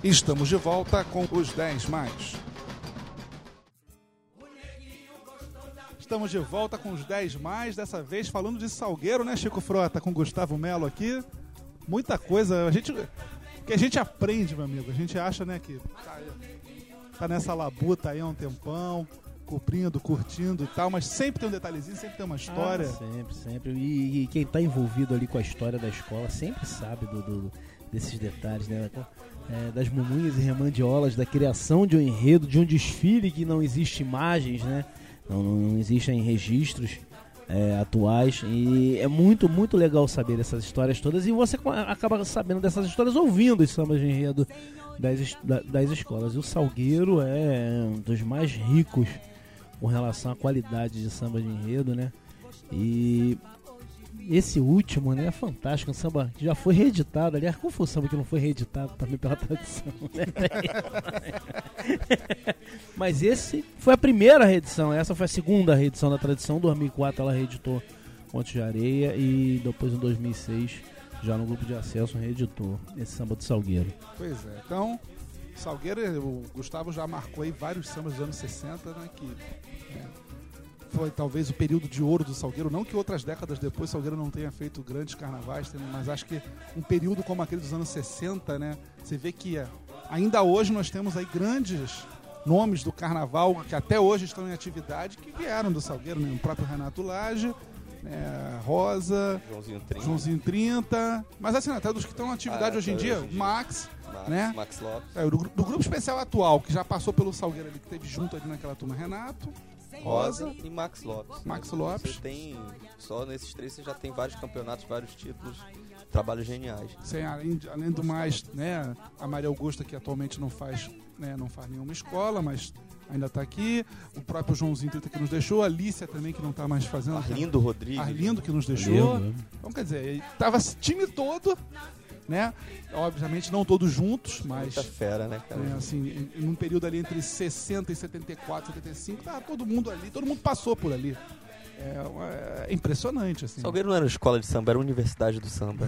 Estamos de volta com os 10 mais. Estamos de volta com os 10 mais, dessa vez falando de Salgueiro, né, Chico Frota, com Gustavo Melo aqui. Muita coisa, que a gente aprende, meu amigo. A gente acha, né, que tá nessa labuta aí há um tempão, cumprindo, curtindo e tal, mas sempre tem um detalhezinho, sempre tem uma história. Sempre. E quem tá envolvido ali com a história da escola sempre sabe desses detalhes, né? Das mumunhas e remandiolas, da criação de um enredo, de um desfile que não existe imagens, né? Não existem registros atuais, e é muito, muito legal saber dessas histórias todas, e você acaba sabendo dessas histórias ouvindo os sambas de enredo das escolas. E o Salgueiro é um dos mais ricos com relação à qualidade de samba de enredo, né? E esse último, né, é fantástico, um samba que já foi reeditado. Aliás, qual foi o samba que não foi reeditado também pela tradição, né? Mas esse foi a primeira reedição, essa foi a segunda reedição da tradição. Em 2004 ela reeditou Contos de Areia, e depois em 2006, já no grupo de acesso, reeditou esse samba do Salgueiro. Pois é, então, Salgueiro, o Gustavo já marcou aí vários sambas dos anos 60, né, que foi talvez o período de ouro do Salgueiro. Não que outras décadas depois o Salgueiro não tenha feito grandes carnavais, mas acho que um período como aquele dos anos 60, né, você vê que ainda hoje nós temos aí grandes nomes do carnaval que até hoje estão em atividade, que vieram do Salgueiro, né? O próprio Renato Lage, Rosa, Joãozinho 30, mas assim, até dos que estão em atividade hoje em dia, Max, né? Max Lopes. Do grupo especial atual, que já passou pelo Salgueiro ali, que teve junto ali naquela turma, Renato, Rosa e Max Lopes. Max Lopes. Você tem, só nesses três você já tem vários campeonatos, vários títulos, trabalhos geniais. Sim, além do mais, né, a Maria Augusta, que atualmente não faz nenhuma escola, mas ainda está aqui. O próprio Joãozinho 30 que nos deixou, a Alicia também, que não está mais fazendo. Arlindo Rodrigues. Arlindo que nos deixou. Então, quer dizer, estava time todo, né? Obviamente não todos juntos, mas muita fera, né, cara? Assim, num período ali entre 60 e 74, 75, tá todo mundo ali, todo mundo passou por ali. É impressionante, assim. Salgueiro não era escola de samba, era universidade do samba.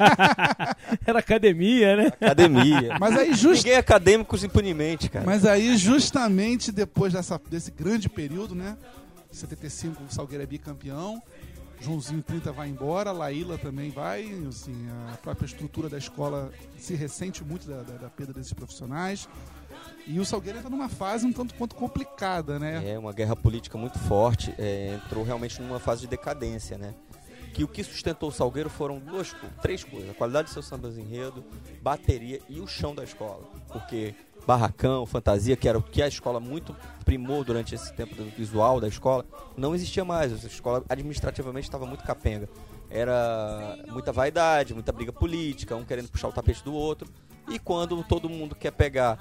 Era academia, né? Academia. Mas aí ninguém é acadêmico impunemente, cara. Mas aí, justamente depois desse grande período, né? 75, o Salgueiro é bicampeão. Joãozinho 30 vai embora, Laíla também vai, assim, a própria estrutura da escola se ressente muito da perda desses profissionais. E o Salgueiro entra numa fase um tanto quanto complicada, né? É uma guerra política muito forte, entrou realmente numa fase de decadência, né? Que o que sustentou o Salgueiro foram três coisas: a qualidade de seus sambas enredo, bateria e o chão da escola. Porque barracão, fantasia, que era o que a escola muito primou durante esse tempo do visual da escola, não existia mais. A escola administrativamente estava muito capenga. Era muita vaidade, muita briga política, um querendo puxar o tapete do outro. E quando todo mundo quer pegar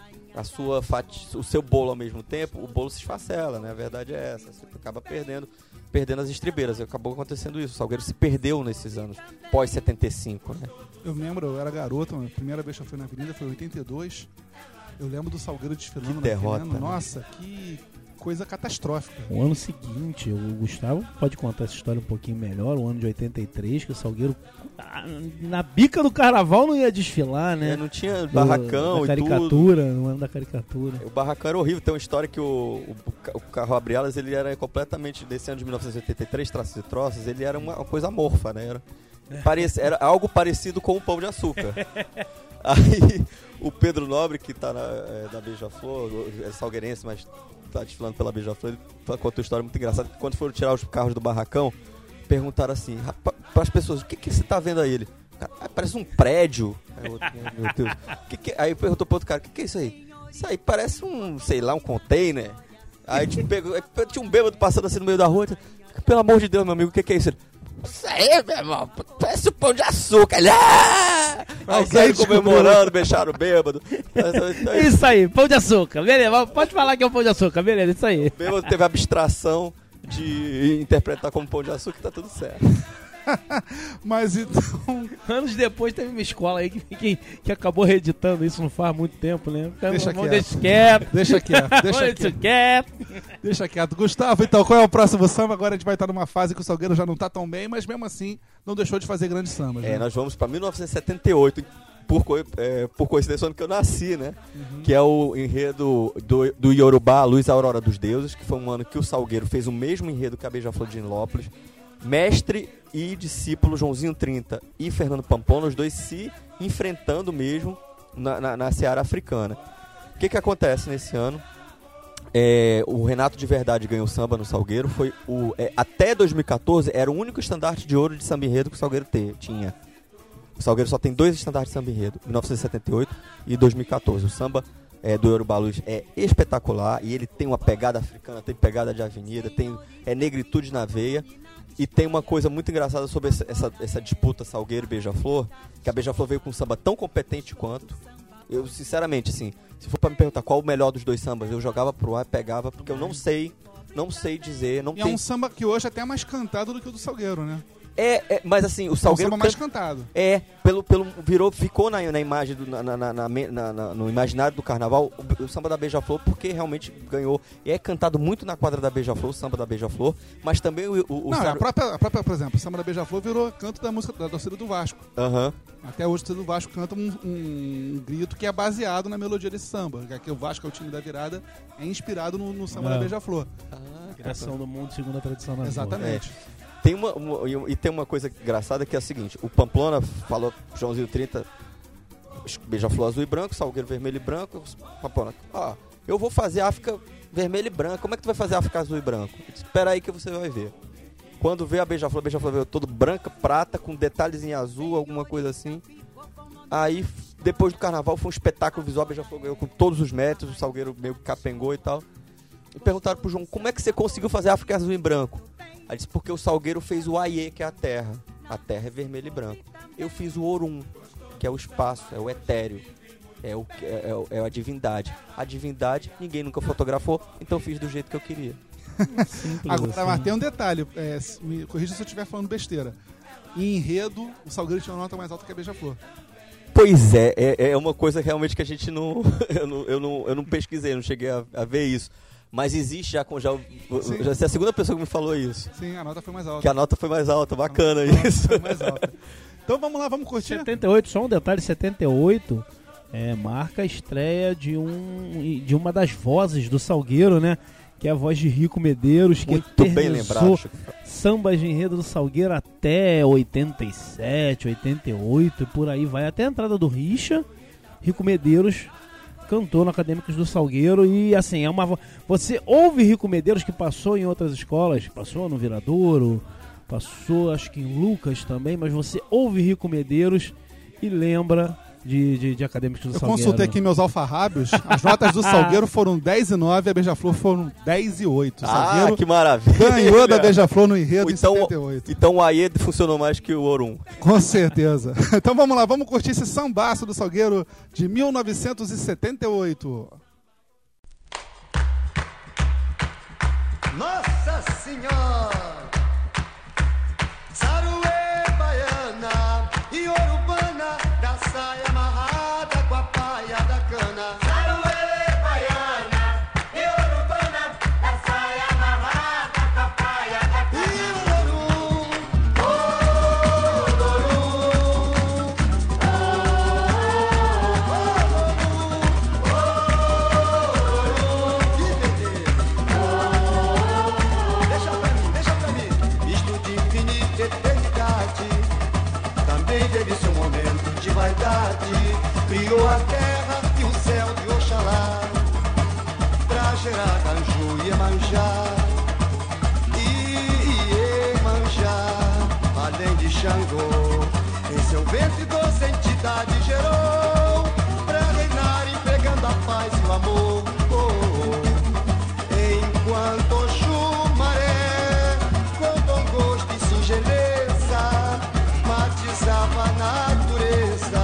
o seu bolo ao mesmo tempo, o bolo se esfacela, né? A verdade é essa. Você acaba perdendo as estribeiras. Acabou acontecendo isso. O Salgueiro se perdeu nesses anos pós-75, né? Eu lembro, eu era garoto, a primeira vez que eu fui na Avenida foi em 82. Eu lembro do Salgueiro desfilando na derrota, Avenida. Nossa, que coisa catastrófica. O ano seguinte, o Gustavo pode contar essa história um pouquinho melhor, o ano de 83, que o Salgueiro na bica do carnaval não ia desfilar, né? Não tinha barracão da caricatura, no ano da caricatura. O barracão era horrível. Tem uma história que o carro abre-alas, ele era completamente, desse ano de 1983, traços e troços, ele era uma coisa amorfa, né? Era algo parecido com o Pão de Açúcar. Aí o Pedro Nobre, que tá na Beija-Flor, é salgueirense, mas tá desfilando pela Beija-Flor, ele contou uma história muito engraçada, que quando foram tirar os carros do barracão, perguntaram assim para as pessoas: o que você tá vendo aí? Ele: parece um prédio. Aí, meu Deus. Aí perguntou pro outro cara: o que é isso aí? Isso aí parece um container. Aí tinha um bêbado passando assim no meio da rua. Pelo amor de Deus, meu amigo, o que é isso? Isso aí, meu irmão, parece o Pão de Açúcar. Ele, aí saíram comemorando, beijaram o bêbado. Isso aí, Pão de Açúcar, beleza, pode falar que é o Pão de Açúcar, beleza, isso aí. O bêbado teve a abstração de interpretar como Pão de Açúcar e tá tudo certo. Mas então... Anos depois teve uma escola aí que acabou reeditando isso, não faz muito tempo, né? Deixa quieto. Gustavo, então, qual é o próximo samba? Agora a gente vai estar numa fase que o Salgueiro já não está tão bem, mas mesmo assim não deixou de fazer grandes sambas. Nós vamos para 1978, por coincidência, o ano que eu nasci, né? Que é o enredo do Iorubá, Luz Aurora dos Deuses, que foi um ano que o Salgueiro fez o mesmo enredo que a Beija-Flor de Nilópolis. Mestre e discípulo Joãozinho 30 e Fernando Pamplona, os dois se enfrentando mesmo na seara africana. O que acontece nesse ano? O Renato de Verdade ganhou samba no Salgueiro. Até 2014 era o único estandarte de ouro de samba enredo que o Salgueiro tinha. O Salgueiro só tem 2 estandartes de samba enredo, 1978 e 2014. O samba do Iorubá Luz é espetacular e ele tem uma pegada africana, tem pegada de avenida, tem negritude na veia. E tem uma coisa muito engraçada sobre essa disputa Salgueiro e Beija-Flor, que a Beija-Flor veio com um samba tão competente quanto. Eu, sinceramente, assim, se for pra me perguntar qual o melhor dos 2 sambas, eu jogava pro ar e pegava, porque eu não sei dizer. É um samba que hoje até é mais cantado do que o do Salgueiro, né? Mas assim, o Salgueiro... É um samba mais cantado. Ficou na imagem, no imaginário do carnaval, o samba da Beija-Flor, porque realmente ganhou. E é cantado muito na quadra da Beija-Flor, o samba da Beija-Flor, mas também a própria, por exemplo, o samba da Beija-Flor virou canto da música da torcida do Vasco. Até hoje a torcida do Vasco canta um grito que é baseado na melodia desse samba, já que o Vasco é o time da virada, é inspirado no samba da Beija-Flor. Criação do mundo segundo a tradição nacional. Exatamente. Tem uma coisa engraçada que é a seguinte: o Pamplona falou, Joãozinho 30, Beija-Flor azul e branco, Salgueiro vermelho e branco. Pamplona, eu vou fazer África vermelho e branco. Como é que tu vai fazer África azul e branco? Espera aí que você vai ver. Quando veio a Beija-Flor veio todo branca, prata, com detalhes em azul, alguma coisa assim. Aí, depois do carnaval, foi um espetáculo visual. A Beija-Flor ganhou com todos os méritos, o Salgueiro meio que capengou e tal. E perguntaram pro João, como é que você conseguiu fazer África azul e branco? Aí disse, porque o Salgueiro fez o Aie, que é a terra. A terra é vermelho e branco. Eu fiz o Orum, que é o espaço, é o etéreo. É a divindade. A divindade, ninguém nunca fotografou, então fiz do jeito que eu queria. Agora, mas tem um detalhe, me corrija se eu estiver falando besteira. Em enredo, o Salgueiro tinha uma nota mais alta que a Beija-Flor. Pois é uma coisa realmente que a gente não... eu não pesquisei, não cheguei a ver isso. Mas existe já é a segunda pessoa que me falou isso. Sim, a nota foi mais alta. Que a nota foi mais alta, bacana isso. Foi mais alta. Então vamos lá, vamos curtir. 78, só um detalhe, 78 marca a estreia de uma das vozes do Salgueiro, né? Que é a voz de Rico Medeiros, que muito bem lembrado, sambas de enredo do Salgueiro até 87, 88 e por aí vai. Até a entrada do Richa, Rico Medeiros cantou no Acadêmicos do Salgueiro e assim, você ouve Rico Medeiros, que passou em outras escolas, passou no Viradouro, passou acho que em Lucas também, mas você ouve Rico Medeiros e lembra de Acadêmicos do Salgueiro. Eu consultei aqui meus alfarrábios, as notas do Salgueiro foram 10 e 9, a Beija-Flor foram 10 e 8. O que maravilha! Ganhou da Beija-Flor no enredo em 78. Então o Aie funcionou mais que o Orum. Com certeza. Então vamos lá, vamos curtir esse sambaço do Salgueiro de 1978. Nossa Senhora! Saruê baiana e urubana, da saia amarrada com a paia da cana. Saruê baiana e urubana, da saia amarrada com a paia da cana. E o Orum, deixa pra mim. Isto de infinita eternidade também teve seu momento de vaidade. Criou a terra e o céu de Oxalá pra gerar Anju e Iemanjá. E Iemanjá, além de Xangô, em seu ventre doce entidade gerou pra reinar empregando a paz e o amor. Enquanto Oxumaré, com bom gosto e singeleza, matizava a natureza.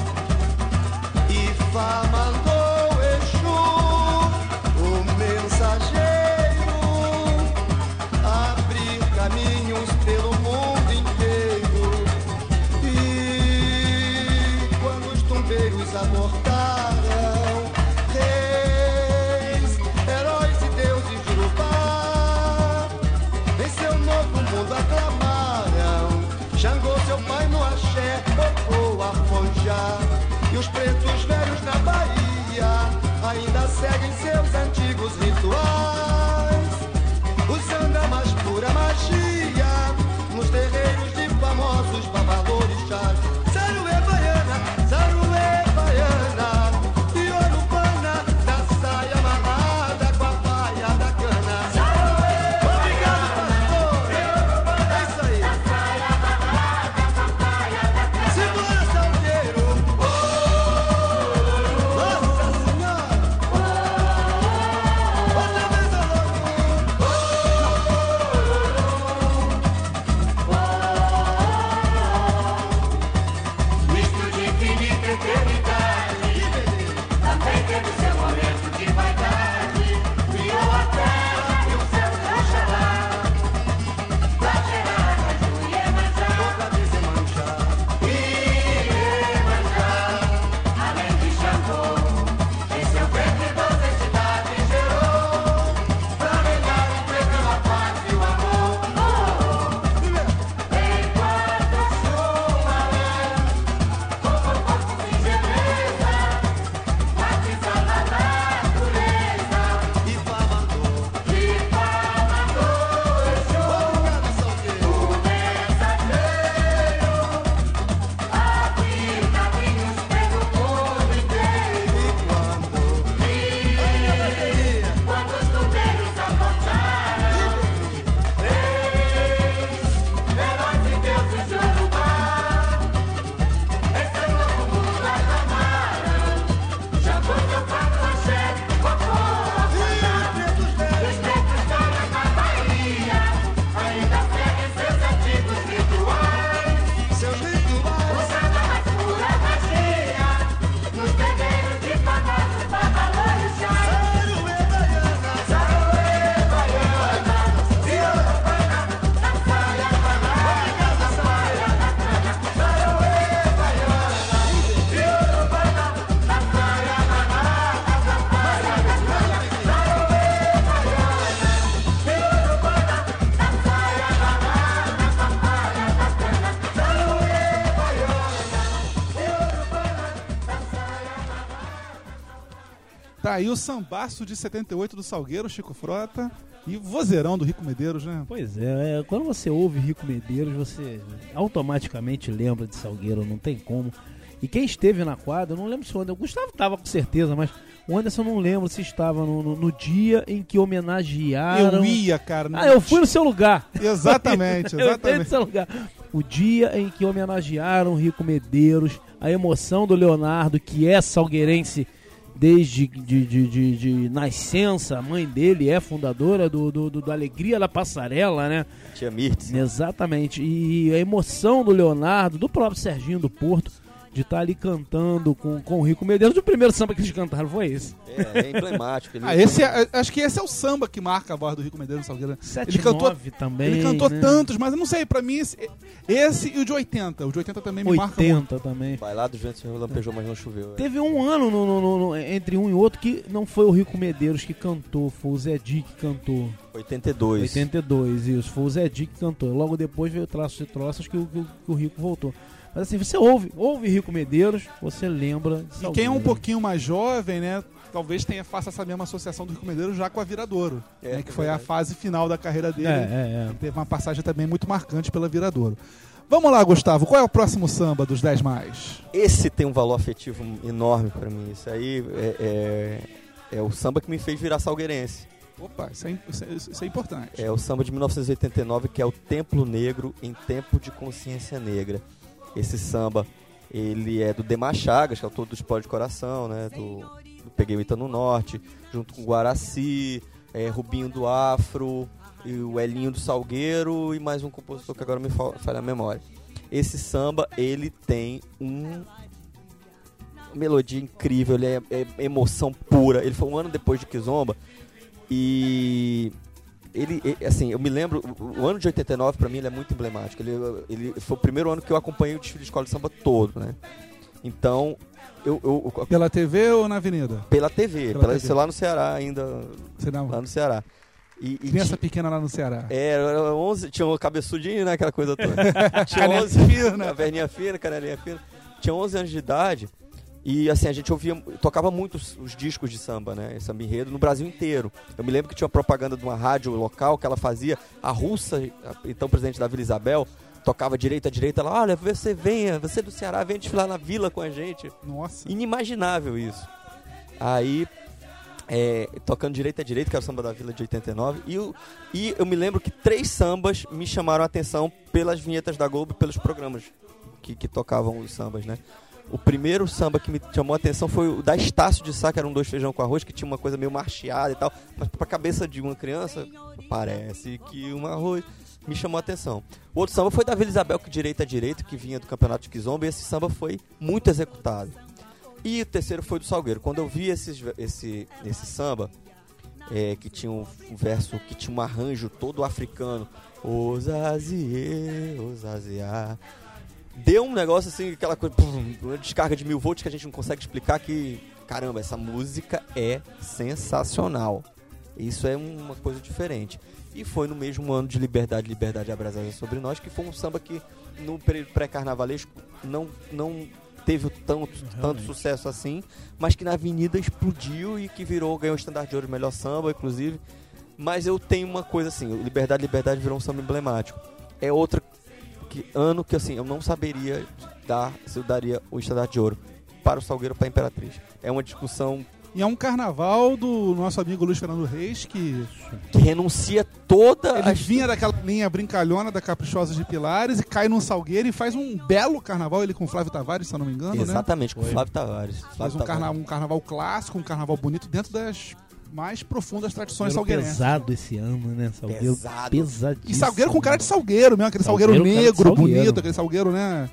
Ifá mandou Exu, o mensageiro, abrir caminhos pelo mundo inteiro. E quando os tumbeiros abortaram, reis, heróis e deuses de Urubá, em seu novo mundo aclamaram Xangô, seu pai no axé, Popô, Afonjá. E os pretos velhos na Bahia ainda seguem seus antigos rituais, usando a mais pura magia nos terreiros de famosos babalorixás. Saruê baiana, e orubana, da saia amarrada com a paia da cana. Obrigado, pastor. É isso aí. Segura, salgueiro. Nossa Senhora. Outra vez ao Misto de infinita eternidade, também teve seu momento de vaidade. Criou a terra e o céu do Oxalá, pra gerar Raju e Iemanjá. outra vez Iemanjá. Iemanjá, além de Xangô, em seu ventre 12 entidades gerou, pra regar e pregar a paz e o amor. Enquanto chumaré, com corpo de gentileza, batizar na natureza, E Famador. Exu, Obrigado, salgueiro. o mensageiro, abrir caminhos pelo mundo inteiro. Quando os tubeiros apontaram, heróis e deuses de Urubá, esse novo mundo aclamaram. Jango, seu pato, axé, cocô, os pretos velhos na Bahia ainda seguem seus antigos rituais, Seus rituais. usando a mais pura magia nos terreiros de famosos babalorixás. Saruê baiana. Tá aí o sambaço de 78 do Salgueiro, Chico Frota, e vozeirão do Rico Medeiros, né? Pois é, quando você ouve Rico Medeiros, você automaticamente lembra de Salgueiro, não tem como. E quem esteve na quadra, eu não lembro se o Anderson, o Gustavo estava com certeza, mas o Anderson não lembro se estava no dia em que homenagearam... Eu ia, cara. Ah, eu fui no seu lugar. Exatamente, Eu entrei no exatamente. seu lugar. O dia em que homenagearam Rico Medeiros, a emoção do Leonardo, que é salgueirense desde de nascença, a mãe dele é fundadora do Alegria da Passarela, né? Tia Mirtz. Exatamente. E a emoção do Leonardo, do próprio Serginho do Porto, de estar ali cantando com o Rico Medeiros. O primeiro samba que eles cantaram foi esse. É emblemático. Ele Acho que esse é o samba que marca a voz do Rico Medeiros no Salgueiro. 7-9 também, Ele cantou né? tantos, mas eu não sei, pra mim esse e o de 80. O de 80 também me marca muito. 80 também. Vai lá dos ventos relampejou, mas não choveu. Teve um ano entre um e outro que não foi o Rico Medeiros que cantou, foi o Zé Di que cantou. 82. 82, isso, foi o Zé Di que cantou. Logo depois veio o Traços e Troças que o Rico voltou. Mas assim, você ouve Rico Medeiros, você lembra de E Salgueiro. quem é um pouquinho mais jovem, né? Talvez faça essa mesma associação do Rico Medeiros já com a Viradouro, né, que foi a fase final da carreira dele. É. Ele teve uma passagem também muito marcante pela Viradouro. Vamos lá, Gustavo, qual é o próximo samba dos 10 mais? Esse tem um valor afetivo enorme pra mim. Isso aí é o samba que me fez virar salgueirense. Opa, isso é importante. É o samba de 1989, que é o Templo Negro em Tempo de Consciência Negra. Esse samba, ele é do Demar Chagas, que é autor do Explode de Coração, né? Do Peguei o Ita no Norte, junto com o Guaraci, Rubinho do Afro, e o Elinho do Salgueiro e mais um compositor que agora me falha a memória. Esse samba, ele tem uma melodia incrível, ele é emoção pura. Ele foi um ano depois de Kizomba e assim, eu me lembro, o ano de 89 pra mim ele é muito emblemático. Ele foi o primeiro ano que eu acompanhei o desfile de escola de samba todo, né? Então, Pela TV ou na Avenida? pela TV, Pela TV. sei lá no Ceará ainda, Você não. lá no Ceará. E Criança pequena lá no Ceará. era 11, tinha um cabeçudinho, né, aquela coisa toda. Tinha Canelinha 11, fina. a perninha fina, canelinha fina. Tinha 11 anos de idade E assim, a gente tocava muito os discos de samba, né? Samba enredo no Brasil inteiro. Eu me lembro que tinha uma propaganda de uma rádio local que ela fazia, a russa, então presidente da Vila Isabel, tocava direita, ela, olha, você é do Ceará, vem desfilar na vila com a gente. Nossa. Inimaginável isso. Aí, tocando direita, que era o samba da Vila de 89, e eu me lembro que 3 sambas me chamaram a atenção pelas vinhetas da Globo, pelos programas que tocavam os sambas, né? O primeiro samba que me chamou a atenção foi o da Estácio de Sá, que era um 2 feijão com arroz, que tinha uma coisa meio marcheada e tal, mas pra cabeça de uma criança, parece que um arroz me chamou a atenção. O outro samba foi da Vila Isabel, que direita, que vinha do Campeonato de Kizomba, e esse samba foi muito executado. E o terceiro foi do Salgueiro. Quando eu vi esse samba, que tinha um verso, que tinha um arranjo todo africano, Osazie, Osaziá, deu um negócio assim, aquela coisa, uma descarga de 1000 volts que a gente não consegue explicar, que, caramba, essa música é sensacional. Isso é uma coisa diferente. E foi no mesmo ano de Liberdade Abrasada Sobre Nós, que foi um samba que no período pré-carnavalesco não teve tanto sucesso assim, mas que na Avenida explodiu e que ganhou o Estandarte de Ouro de melhor samba, inclusive. Mas eu tenho uma coisa assim, Liberdade virou um samba emblemático. É outro ano que assim, eu não saberia se eu daria o Estandarte de Ouro para o Salgueiro ou para a Imperatriz. É uma discussão. E é um carnaval do nosso amigo Luiz Fernando Reis, que renuncia toda ele vinha daquela linha brincalhona da Caprichosa de Pilares e cai num Salgueiro e faz um belo carnaval, ele com o Flávio Tavares, se eu não me engano. Exatamente, né? Com o Flávio Tavares. Faz um carnaval clássico, um carnaval bonito, dentro das mais profundas tradições salgueirenses. Pesado esse ano, né? Salgueiro pesadíssimo. E Salgueiro com cara de Salgueiro mesmo, aquele Salgueiro negro, bonito, aquele Salgueiro, né?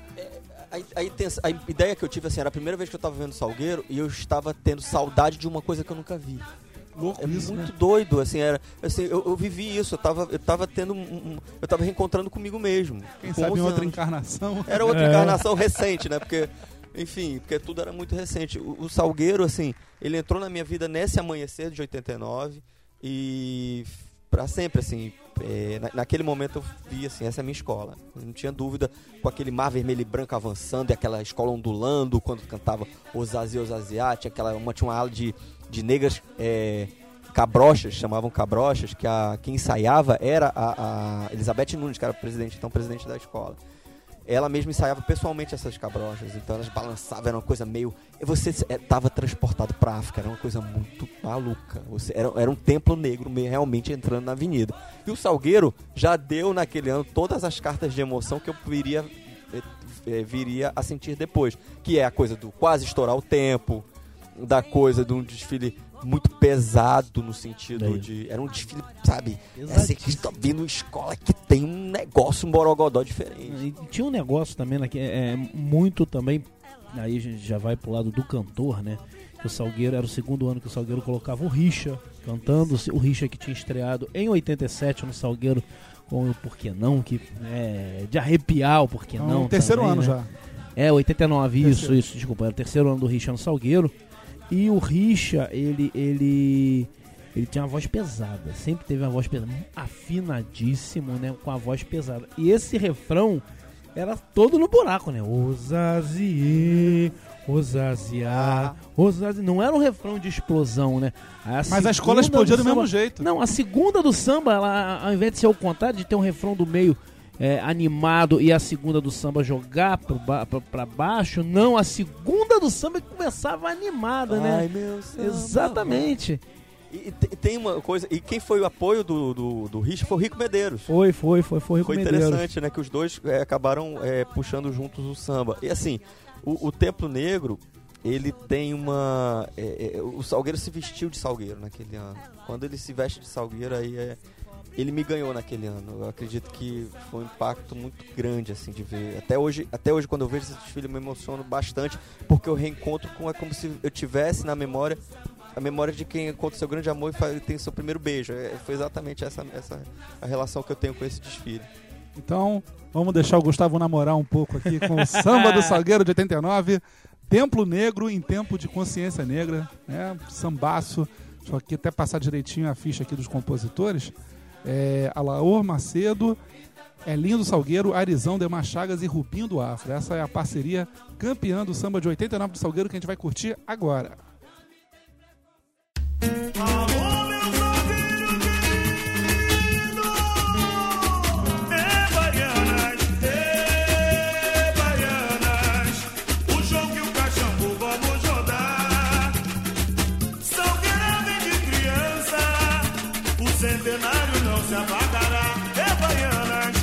A ideia que eu tive, assim, era a primeira vez que eu tava vendo Salgueiro e eu estava tendo saudade de uma coisa que eu nunca vi. Louco isso, muito né? doido, assim, eu vivi isso, eu tava tendo eu tava reencontrando comigo mesmo. Quem sabe em outra encarnação. Era outra encarnação recente, né? Porque tudo era muito recente. O Salgueiro, assim, ele entrou na minha vida nesse amanhecer de 89 e pra sempre, assim, naquele momento eu vi, assim, essa é a minha escola. Eu não tinha dúvida, com aquele mar vermelho e branco avançando e aquela escola ondulando quando cantava Osazie, Osaziá, tinha uma ala de negras cabrochas, chamavam cabrochas, que quem ensaiava era a Elizabeth Nunes, que era presidente da escola. Ela mesma ensaiava pessoalmente essas cabrochas, então elas balançavam, era uma coisa meio... Você estava transportado para a África, era uma coisa muito maluca. Era um templo negro realmente entrando na avenida. E o Salgueiro já deu naquele ano todas as cartas de emoção que eu viria a sentir depois, que é a coisa do quase estourar o tempo, da coisa de um desfile muito pesado no sentido de... Era um desfile, sabe? Assim, que está vindo uma escola que tem um negócio, um borogodó diferente. E tinha um negócio também, né, que muito também, aí a gente já vai pro lado do cantor, né? Que o Salgueiro, era o segundo ano que o Salgueiro colocava o Richa cantando, o Richa que tinha estreado em 87 no Salgueiro com o Por Que Não, que de arrepiar o Por Que Não. Terceiro também, ano, né? já. 89, isso, desculpa, era o terceiro ano do Richa no Salgueiro. E o Richa, ele tinha uma voz pesada, sempre teve uma voz pesada, afinadíssimo, né, com a voz pesada. E esse refrão era todo no buraco, né? Osazie, Osaziá, Osazie. Não era um refrão de explosão, né? Mas a escola explodia do mesmo jeito. Não, a segunda do samba, ela, ao invés de ser o contrário, de ter um refrão do meio animado e a segunda do samba jogar pra baixo, não, a segunda do samba começava animada, né? Ai, meu samba. Exatamente. E tem uma coisa, e quem foi o apoio do Richa foi o Rico Medeiros. Foi o Rico Medeiros. Foi interessante, né, que os dois acabaram puxando juntos o samba. E assim, o Templo Negro, ele tem uma... o Salgueiro se vestiu de Salgueiro naquele ano. Quando ele se veste de Salgueiro, aí ele me ganhou naquele ano. Eu acredito que foi um impacto muito grande, assim, de ver. Até hoje, quando eu vejo esse desfile, eu me emociono bastante, porque eu reencontro é como se eu tivesse na memória a memória de quem encontra seu grande amor e tem seu primeiro beijo. Foi exatamente essa a relação que eu tenho com esse desfile. Então, vamos deixar o Gustavo namorar um pouco aqui com o samba do Salgueiro de 89, Templo Negro em tempo de consciência negra, né? Sambaço. Só que até passar direitinho a ficha aqui dos compositores. Alaor Macedo, Elinho do Salgueiro, Arizão, Demar Chagas e Rubinho do Afro. Essa é a parceria campeã do samba de 89 do Salgueiro que a gente vai curtir agora. Alô, meu salgueiro querido, baianas, o jogo e o cachambu vamos rodar. Salgueiro vem de criança, o centenário não se apagará. Baianas,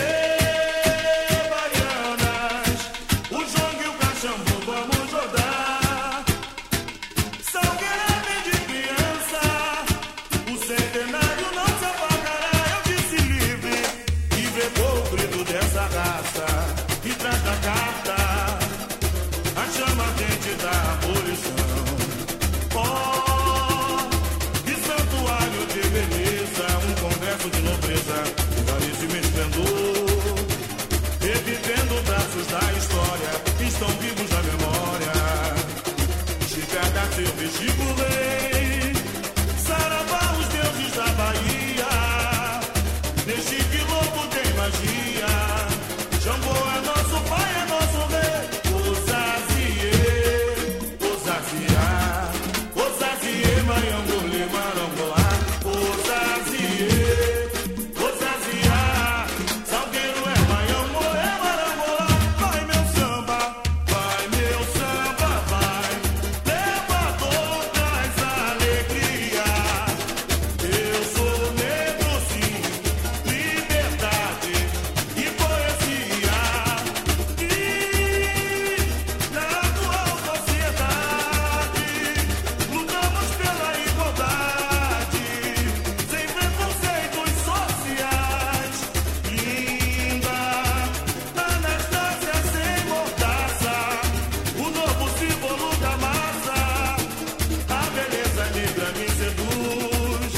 o jogo e o cachambu vamos rodar. Salgueiro vem de criança, o centenário não se apagará. Eu disse livre e vegou o grito dessa raça e traz a carta, a chama ardente da abolição. Oh, que santuário de beleza, um congresso de nobreza, claríssimo esplendor, revivendo braços da história, estão vivos na memória. Chicago, seu vestido rei, saravá os deuses da Bahia, neste quilombo tem magia. Jambô é nosso pai, é nosso rei. Osazie, Maiangolê, Marangolá. Osazie, Salgueiro é Maiangô, é Marangolá. Vai meu samba, vai, leva todas alegria. Eu sou negro sim, liberdade e poesia. E na atual sociedade lutamos pela igualdade, sem preconceitos sociais. Linda Anastácia sem mordaça, o novo símbolo da massa. A beleza negra me seduz.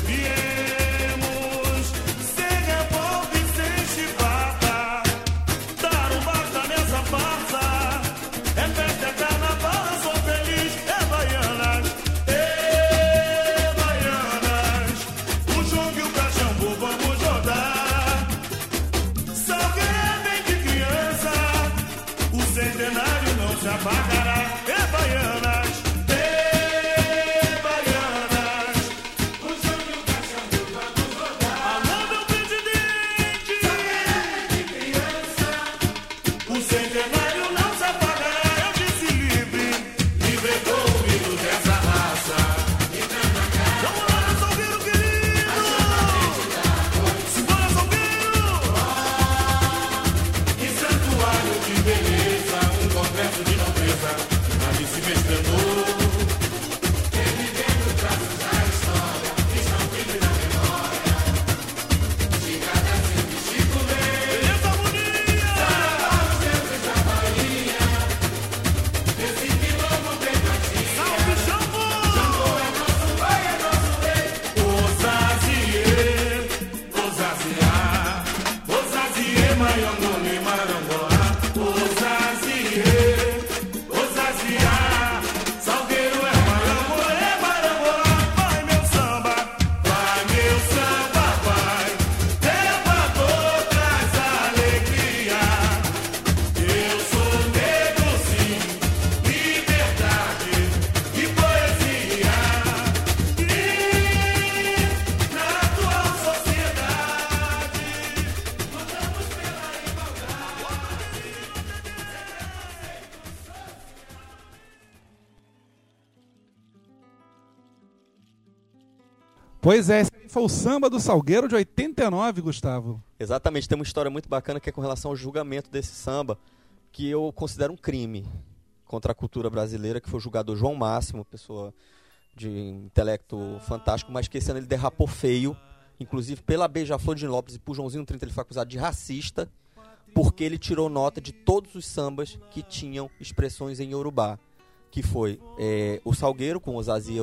Viemos sem revólver e sem chibata, dar um basta nessa farsa. É festa, é carnaval, eu sou feliz. É baianas, o jogo e o cachambu vamos rodar. Salgueiro vem de criança, o centenário não se apagará. É baianas, o jogo e o cachambu vamos rodar. Alô, meu presidente, Salgueiro vem de criança, o centenário não se apagará. Eu disse livre vegou o grito dessa raça. Vamos lá, meu Salgueiro querido, simbora Salgueiro. Que santuário de beleza, um congresso de nobreza, claríssimo esplendor, revivendo traços da história, estão vivos na memória. Chicada sem vestido rei, beleza, harmonia, saravá os deuses da Bahia, nesse quilombo tem magia. Salve, Jambô! Jambô é nosso pai, é nosso rei. Osazie, Maiangolê, Marangolá. Osazie, Salgueiro é Maiangolê, Marangolá. Vai meu samba, vai, leva todas alegria. Eu sou negro sim, liberdade e poesia. E na atual sociedade lutamos pela igualdade. Pois é, esse aí foi o samba do Salgueiro de 89, Gustavo. Exatamente, tem uma história muito bacana que é com relação ao julgamento desse samba, que eu considero um crime contra a cultura brasileira, que foi o jogador João Máximo, pessoa de intelecto fantástico, mas que esse ano ele derrapou feio, inclusive pela Beija-Flor de Lopes e por Joãozinho 30 ele foi acusado de racista, porque ele tirou nota de todos os sambas que tinham expressões em Yorubá, que foi o Salgueiro com Osazie,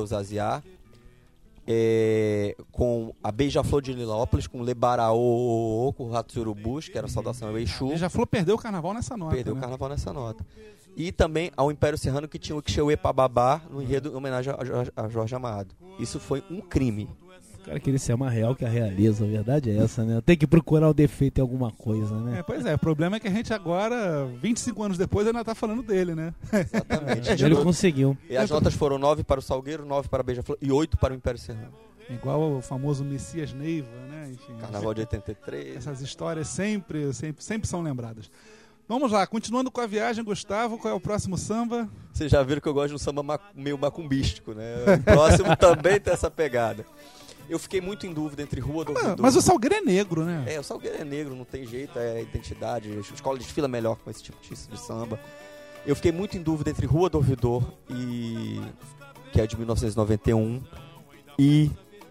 com a Beija-Flor de Nilópolis, com Lebaraô, com o Ratos Urubus, que era a saudação ao Exu. Beija-Flor perdeu o carnaval nessa nota. Perdeu o carnaval nessa nota. E também ao Império Serrano, que tinha o Ixeuê Pababá, no enredo em homenagem a Jorge Amado. Isso foi um crime. O cara queria ser uma real que a realeza, a verdade é essa, né? Tem que procurar o defeito em alguma coisa, né? Pois é, o problema é que a gente agora, 25 anos depois, ainda tá falando dele, né? Exatamente. Ele conseguiu. E as notas foram 9 para o Salgueiro, 9 para a Beija-Flor e 8 para o Império Serrano. Igual o famoso Messias Neiva, né? Enfim, Carnaval de 83. essas histórias sempre são lembradas. Vamos lá, continuando com a viagem, Gustavo, qual é o próximo samba? Vocês já viram que eu gosto de um samba meio macumbístico, né? O próximo também tem essa pegada. Eu fiquei muito em dúvida entre Rua do Ouvidor... Mas o Salgueiro é negro, né? O Salgueiro é negro, não tem jeito, é identidade. A escola desfila melhor com esse tipo de samba. Eu fiquei muito em dúvida entre Rua do Ouvidor, que é de 1991, e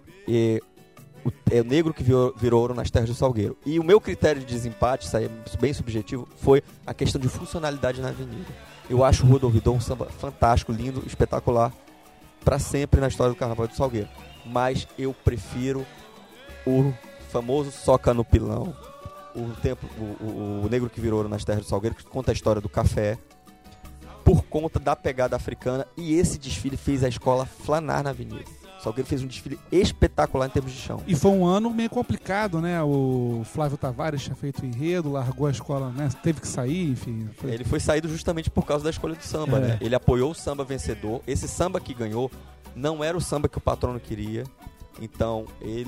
o Negro que virou ouro nas terras do Salgueiro. E o meu critério de desempate, isso aí é bem subjetivo, foi a questão de funcionalidade na avenida. Eu acho Rua do Ouvidor um samba fantástico, lindo, espetacular, para sempre na história do Carnaval do Salgueiro. Mas eu prefiro o famoso Soca no Pilão, o Negro que virou ouro nas terras do Salgueiro, que conta a história do café, por conta da pegada africana, e esse desfile fez a escola flanar na avenida. O Salgueiro fez um desfile espetacular em termos de chão. E foi um ano meio complicado, né? O Flávio Tavares tinha feito o enredo, largou a escola, né? Teve que sair, enfim. Ele foi saído justamente por causa da escolha do samba, né? Ele apoiou o samba vencedor. Esse samba que ganhou não era o samba que o patrono queria. Então,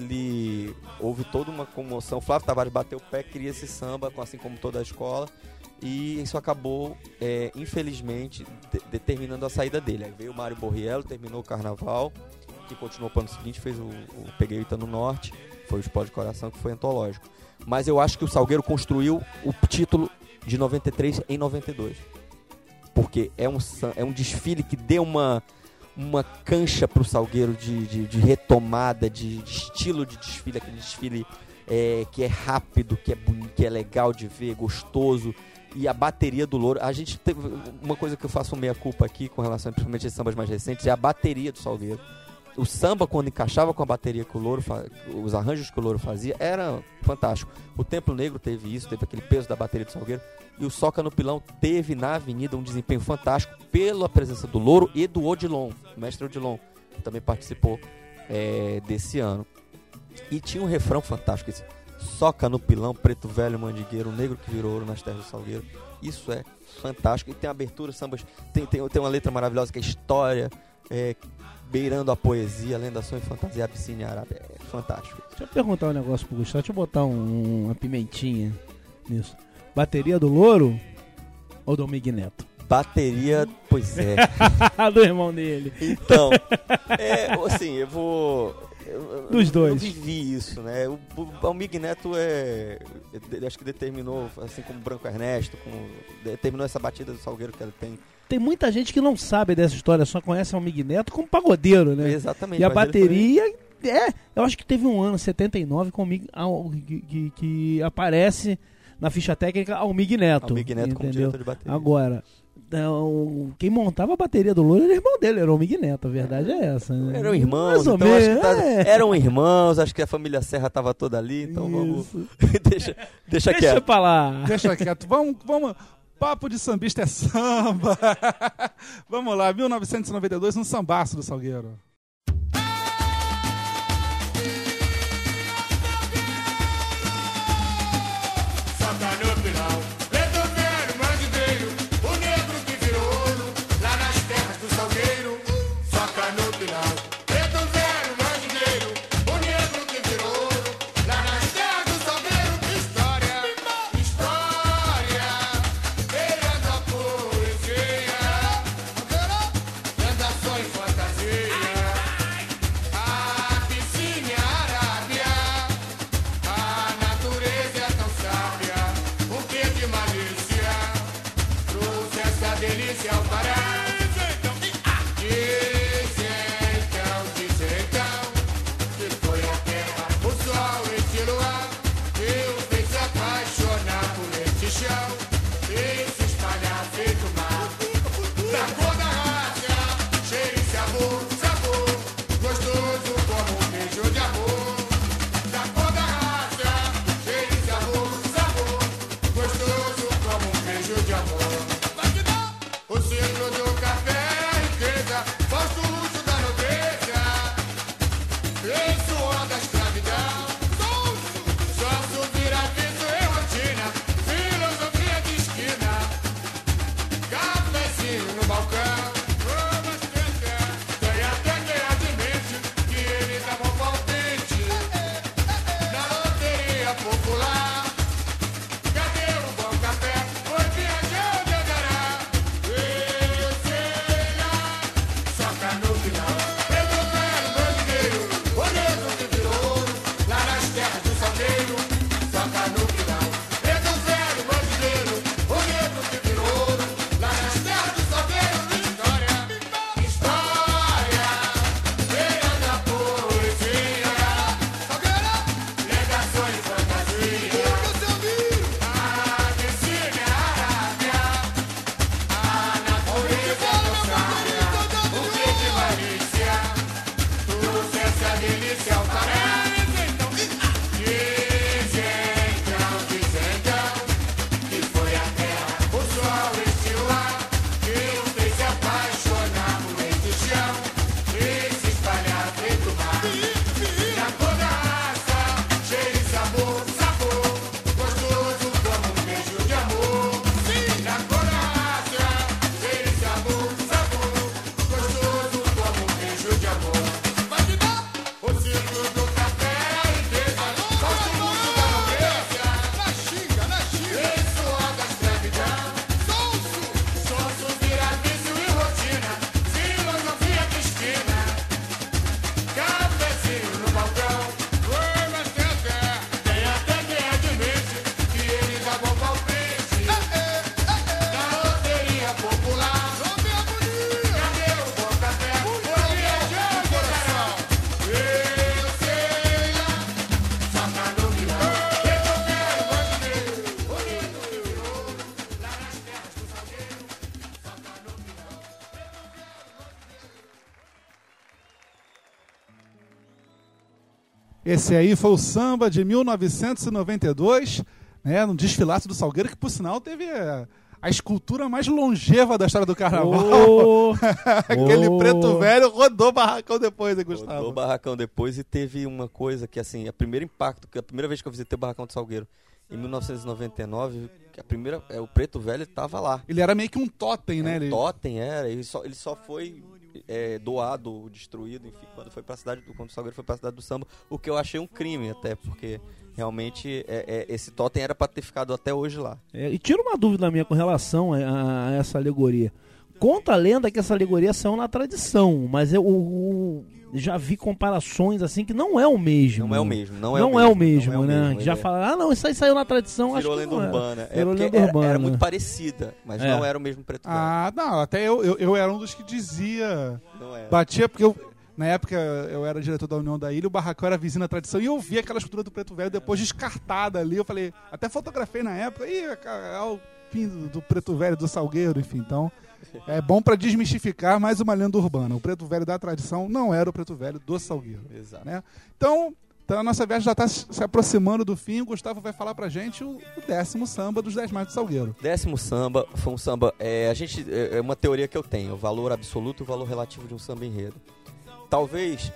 houve toda uma comoção. O Flávio Tavares bateu o pé, queria esse samba, assim como toda a escola. E isso acabou, infelizmente, determinando a saída dele. Aí veio o Mário Borriello, terminou o carnaval, que continuou para o ano seguinte, fez o Peguei o Ita no Norte, foi o Esporte de Coração, que foi antológico. Mas eu acho que o Salgueiro construiu o título de 93 em 92. Porque é um desfile que deu uma cancha para o Salgueiro de retomada, de estilo de desfile, aquele desfile que é rápido, que é bonito, que é legal de ver, gostoso. E a bateria do Louro, a gente teve uma coisa que eu faço meia-culpa aqui com relação principalmente aos sambas mais recentes, é a bateria do Salgueiro. O samba, quando encaixava com a bateria que o Louro os arranjos que o Louro fazia, era fantástico. O Templo Negro teve isso, teve aquele peso da bateria do Salgueiro. E o Soca no Pilão teve na avenida um desempenho fantástico pela presença do Louro e do Odilon, o mestre Odilon, que também participou desse ano. E tinha um refrão fantástico, esse: Soca no Pilão, preto velho, mandigueiro, negro que virou ouro nas terras do Salgueiro. Isso é fantástico. E tem abertura, sambas, tem uma letra maravilhosa que é história, beirando a poesia, lendação e fantasia, Abissínia Arábia. É fantástico. Deixa eu perguntar um negócio pro Gustavo, deixa eu botar uma pimentinha nisso. Bateria do Louro ou do Almig Neto? Bateria, pois é. Do irmão dele. Então, assim, eu vou... Dos dois. Eu vivi isso, né? O Almig Neto acho que determinou, assim como o Branco Ernesto, determinou essa batida do Salgueiro que ele tem. Tem muita gente que não sabe dessa história, só conhece o Almig Neto como pagodeiro, né? Exatamente. E a bateria, eu acho que teve um ano, 79, com que aparece na ficha técnica Almig Neto. Almig Neto como diretor de bateria. Agora, quem montava a bateria do Louro era o irmão dele, era o Almig Neto, a verdade é essa. Né? Eram irmãos, então eram irmãos, acho que a família Serra estava toda ali, então vamos... deixa quieto. Deixa pra lá. Deixa quieto, vamos... Papo de sambista é samba. Vamos lá, 1992, um sambaço do Salgueiro. Fantasia. Esse aí foi o samba de 1992, né, no desfilaço do Salgueiro, que por sinal teve a escultura mais longeva da história do carnaval. Aquele preto velho rodou barracão depois, hein, Gustavo? Rodou o barracão depois e teve uma coisa que, assim, a primeira vez que eu visitei o barracão do Salgueiro, em 1999, o preto velho estava lá. Ele era meio que um totem, né? Um totem, era. Ele só foi doado, destruído, enfim, quando o Salgueiro foi pra cidade do samba, o que eu achei um crime até, porque realmente esse totem era pra ter ficado até hoje lá. E tira uma dúvida minha com relação a essa alegoria. Conta a lenda que essa alegoria saiu na tradição, mas eu já vi comparações assim que não é o mesmo. Não é o mesmo, né? Já fala, não, isso aí saiu na tradição, virou acho que lenda urbana. Era muito parecida, mas não era o mesmo preto velho. Não, até eu era um dos que dizia, batia, porque na época eu era diretor da União da Ilha, o barracão era vizinho da tradição, e eu vi aquela escultura do preto velho depois descartada ali, eu falei, até fotografei na época, é o fim do preto velho do Salgueiro, enfim, então é bom pra desmistificar mais uma lenda urbana. O preto velho da tradição não era o preto velho do Salgueiro. Exato. Né? Então a nossa viagem já está se aproximando do fim. O Gustavo vai falar pra gente o 10º samba dos 10 mais do Salgueiro. 10º samba foi um samba. É uma teoria que eu tenho: o valor absoluto e o valor relativo de um samba enredo. Talvez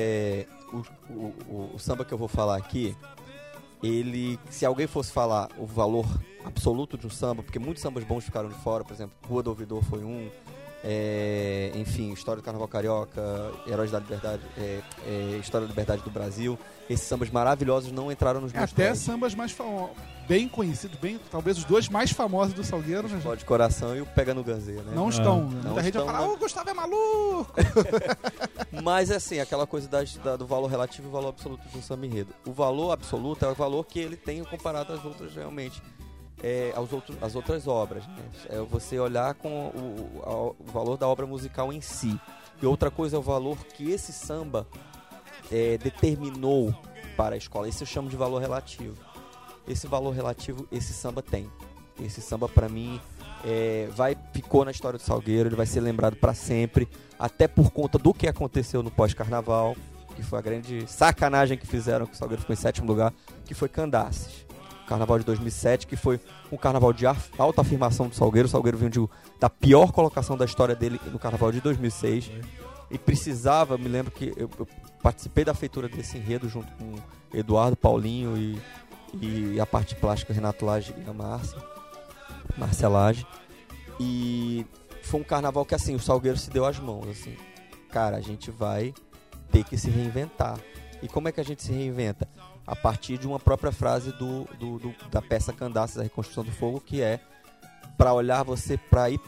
o samba que eu vou falar aqui, se alguém fosse falar o valor absoluto de um samba, porque muitos sambas bons ficaram de fora, por exemplo, Rua do Ouvidor foi um, enfim, História do Carnaval Carioca, Heróis da Liberdade, História da Liberdade do Brasil, esses sambas maravilhosos não entraram nos meus até pés. Sambas mais bem conhecidos, talvez os dois mais famosos do Salgueiro, né? O de Coração e o Pega no Ganzeia, né? Não estão. Muita gente estão, vai falar, o Gustavo é maluco! Mas assim, aquela coisa do valor relativo e o valor absoluto de um samba enredo. O valor absoluto é o valor que ele tem comparado às outras, realmente, às outras obras, né? É você olhar com o valor da obra musical em si. E outra coisa é o valor que esse samba determinou para a escola. Isso eu chamo de valor relativo. Esse valor relativo, esse samba tem. Esse samba, para mim, ficou na história do Salgueiro, ele vai ser lembrado para sempre, até por conta do que aconteceu no pós-carnaval, que foi a grande sacanagem que fizeram, que o Salgueiro ficou em 7º lugar, que foi Candaces. O carnaval de 2007, que foi um carnaval de alta afirmação do Salgueiro. O Salgueiro vinha da pior colocação da história dele no carnaval de 2006. E precisava, me lembro que eu participei da feitura desse enredo junto com Eduardo, Paulinho e a parte plástica Renato Lage e a Márcia Lage. E foi um carnaval que, assim, o Salgueiro se deu as mãos, assim. Cara, a gente vai ter que se reinventar. E como é que a gente se reinventa? A partir de uma própria frase da peça Candaces, a Reconstrução do Fogo, que é para olhar você para ir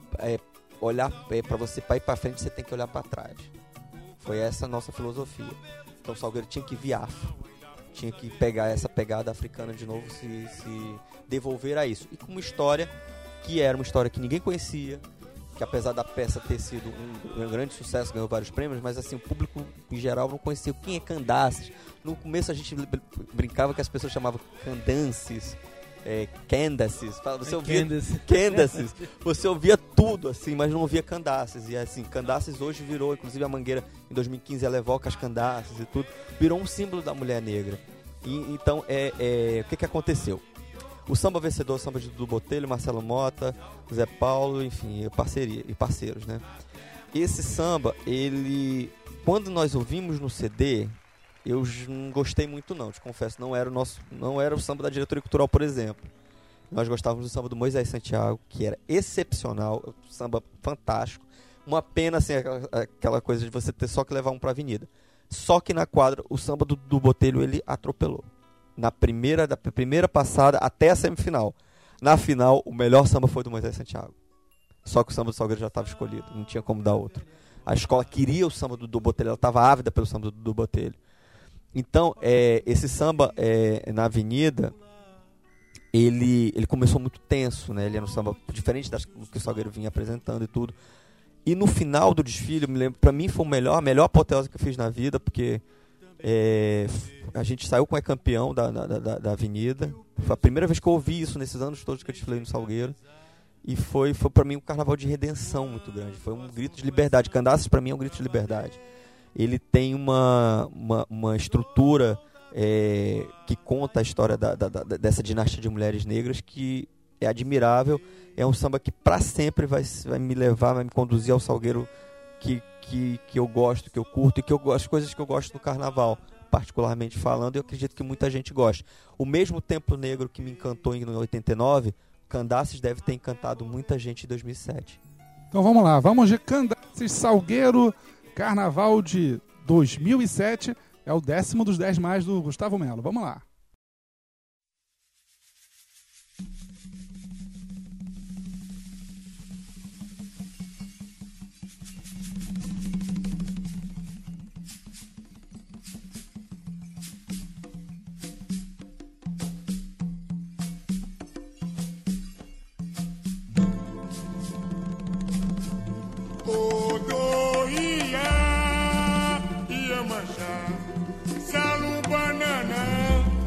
para frente, você tem que olhar para trás. Foi essa a nossa filosofia. Então o Salgueiro tinha que vir afro, tinha que pegar essa pegada africana de novo, se devolver a isso. E com uma história que era uma história que ninguém conhecia, que apesar da peça ter sido um grande sucesso, ganhou vários prêmios, mas assim, o público em geral não conhecia quem é Candaces. No começo a gente brincava que as pessoas chamavam Candances, Candaces, você ouvia Candaces, você ouvia tudo assim, mas não ouvia Candaces. E assim, Candaces hoje virou, inclusive a Mangueira em 2015 ela evoca as Candaces e tudo, virou um símbolo da mulher negra. E então o que aconteceu? O samba vencedor, o samba de Dudu Botelho, Marcelo Mota, Zé Paulo, enfim, parceiros, né? Esse samba, quando nós ouvimos no CD, eu não gostei muito não, te confesso, não era o samba da diretoria cultural, por exemplo. Nós gostávamos do samba do Moisés Santiago, que era excepcional, um samba fantástico. Uma pena, assim, aquela coisa de você ter só que levar um pra avenida. Só que na quadra, o samba do Botelho, ele atropelou. Da primeira passada até a semifinal. Na final, o melhor samba foi do Moisés Santiago. Só que o samba do Salgueiro já estava escolhido, não tinha como dar outro. A escola queria o samba do Dudu Botelho, ela estava ávida pelo samba do Dudu Botelho. Então, esse samba na avenida, ele começou muito tenso, né? Ele era um samba diferente do que o Salgueiro vinha apresentando e tudo. E no final do desfile, eu me lembro, pra mim foi a melhor apoteose que eu fiz na vida, porque a gente saiu com o campeão da avenida. Foi a primeira vez que eu ouvi isso nesses anos todos que eu desfilei no Salgueiro. E foi para mim um carnaval de redenção muito grande. Foi um grito de liberdade. Candaces para mim é um grito de liberdade. ele tem uma estrutura que conta a história dessa dinastia de mulheres negras que é admirável. É um samba que para sempre vai me levar, vai me conduzir ao Salgueiro que eu gosto, que eu curto, e as coisas que eu gosto do carnaval, particularmente falando, e eu acredito que muita gente gosta. O mesmo Templo Negro que me encantou em 89, Candaces deve ter encantado muita gente em 2007. Então vamos lá, vamos de Candaces, Salgueiro, Carnaval de 2007, é o 10º dos 10 mais do Gustavo Melo. Vamos lá. Ia manchar, salo banana,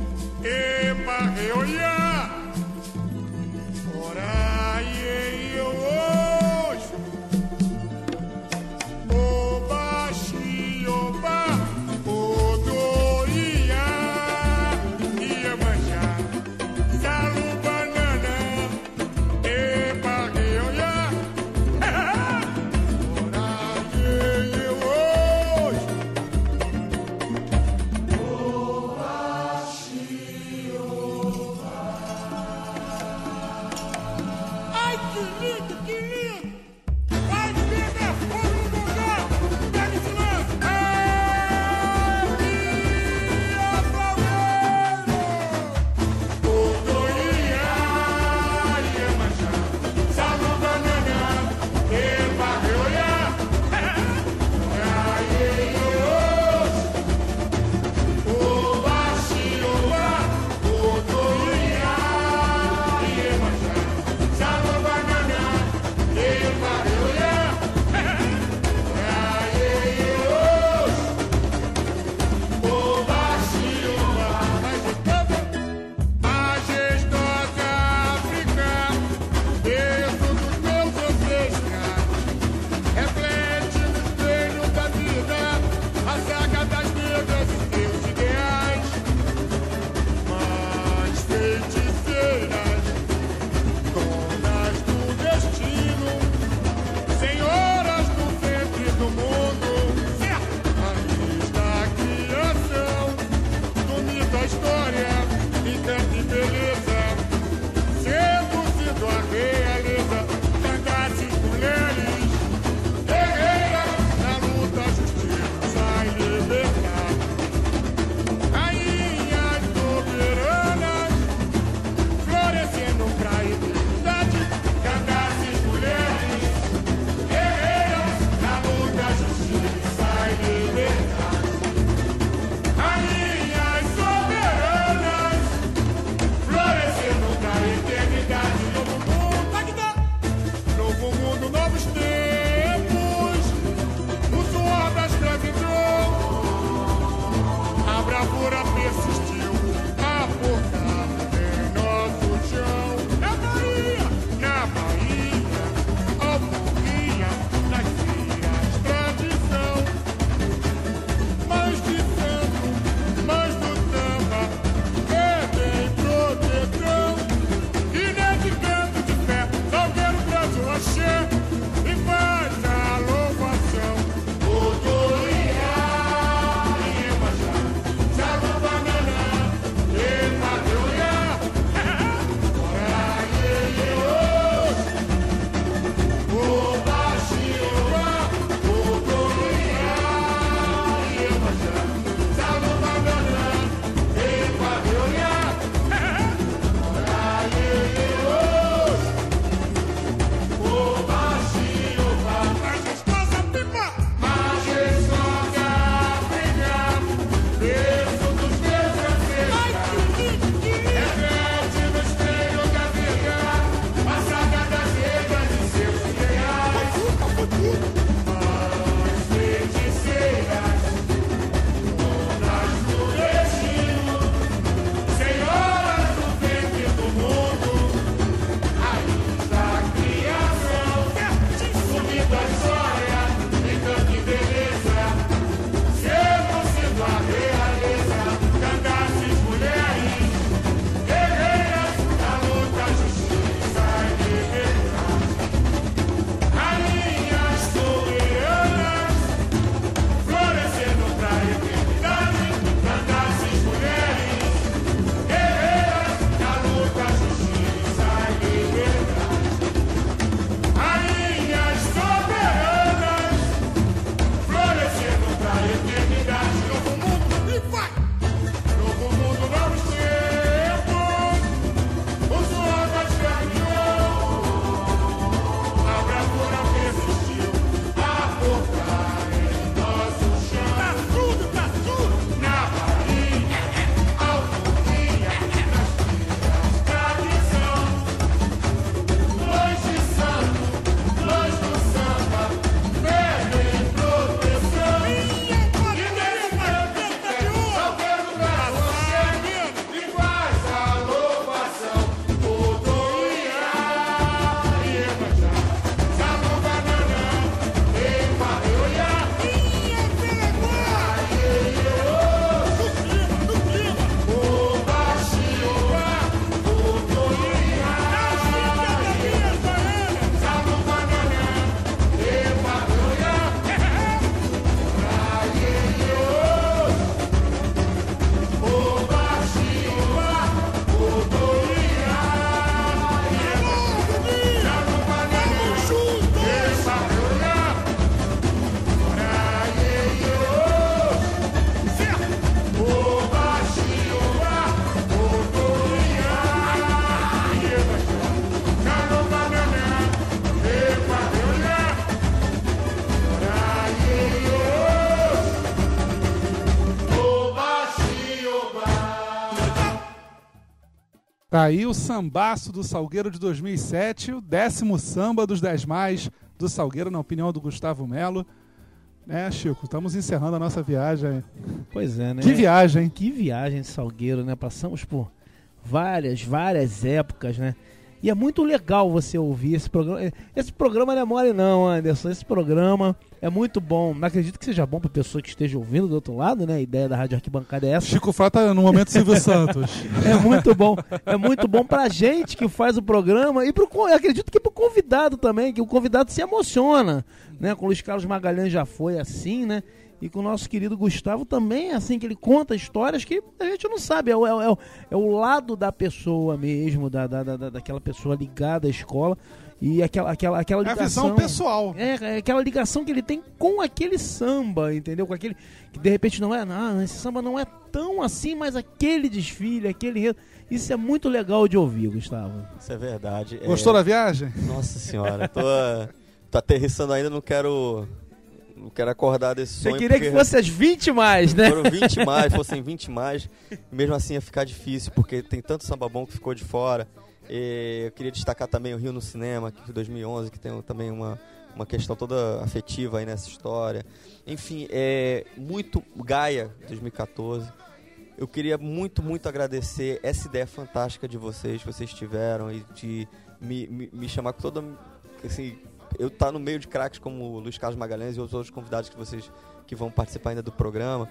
Tá aí o sambaço do Salgueiro de 2007, o 10º samba dos 10 mais do Salgueiro, na opinião do Gustavo Melo. Né, Chico? Estamos encerrando a nossa viagem. Pois é, né? Que viagem! Que viagem de Salgueiro, né? Passamos por várias épocas, né? E é muito legal você ouvir esse programa. Esse programa não é mole não, Anderson. Esse programa é muito bom. Não acredito que seja bom para pessoa que esteja ouvindo do outro lado, né? A ideia da Rádio Arquibancada é essa. Chico Frota no momento Silvio Santos. É muito bom. É muito bom pra gente que faz o programa e eu acredito que pro convidado também, que o convidado se emociona, né? Com o Luiz Carlos Magalhães já foi assim, né? E com o nosso querido Gustavo também é assim, que ele conta histórias que a gente não sabe. É o lado da pessoa mesmo, daquela pessoa ligada à escola. E aquela ligação... É a visão pessoal. É aquela ligação que ele tem com aquele samba, entendeu? Com aquele... Que de repente não é... Não, esse samba não é tão assim, mas aquele desfile, aquele... Isso é muito legal de ouvir, Gustavo. Isso é verdade. Gostou da viagem? Nossa senhora, tô aterrissando ainda, não quero acordar desse sonho. Você queria que fosse as 20 mais, né? Foram 20 mais, fossem 20 mais. Mesmo assim ia ficar difícil, porque tem tanto samba bom que ficou de fora. Eu queria destacar também o Rio no Cinema, que de 2011, que tem também uma questão toda afetiva aí nessa história. Enfim, muito Gaia 2014. Eu queria muito agradecer essa ideia fantástica de vocês tiveram e de me chamar com toda... Assim, eu estar no meio de craques como o Luiz Carlos Magalhães e os outros convidados que vão participar ainda do programa.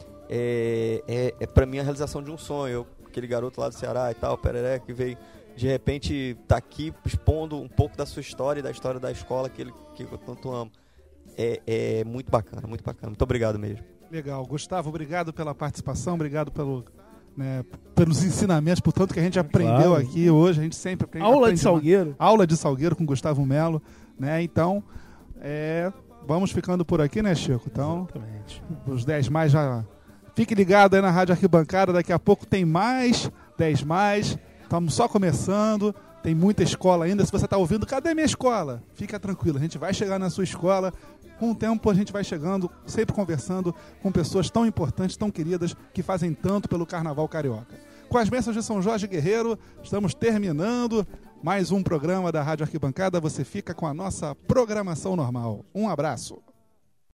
Pra mim a realização de um sonho. Aquele garoto lá do Ceará e tal, Pereré, que veio de repente tá aqui expondo um pouco da sua história e da história da escola que eu tanto amo. É muito bacana, muito bacana. Muito obrigado mesmo. Legal. Gustavo, obrigado pela participação, obrigado pelos ensinamentos, por tanto que a gente aprendeu aqui hoje. A gente sempre aprende. Aula de Salgueiro. Aula de Salgueiro com Gustavo Melo. Né? Então, vamos ficando por aqui, né, Chico? Então, exatamente. Os 10 mais já... Fique ligado aí na Rádio Arquibancada, daqui a pouco tem mais 10 mais. Estamos só começando, tem muita escola ainda. Se você está ouvindo, cadê minha escola? Fica tranquilo, a gente vai chegar na sua escola. Com o tempo a gente vai chegando, sempre conversando com pessoas tão importantes, tão queridas, que fazem tanto pelo Carnaval Carioca. Com as bênçãos de São Jorge Guerreiro, estamos terminando mais um programa da Rádio Arquibancada. Você fica com a nossa programação normal. Um abraço.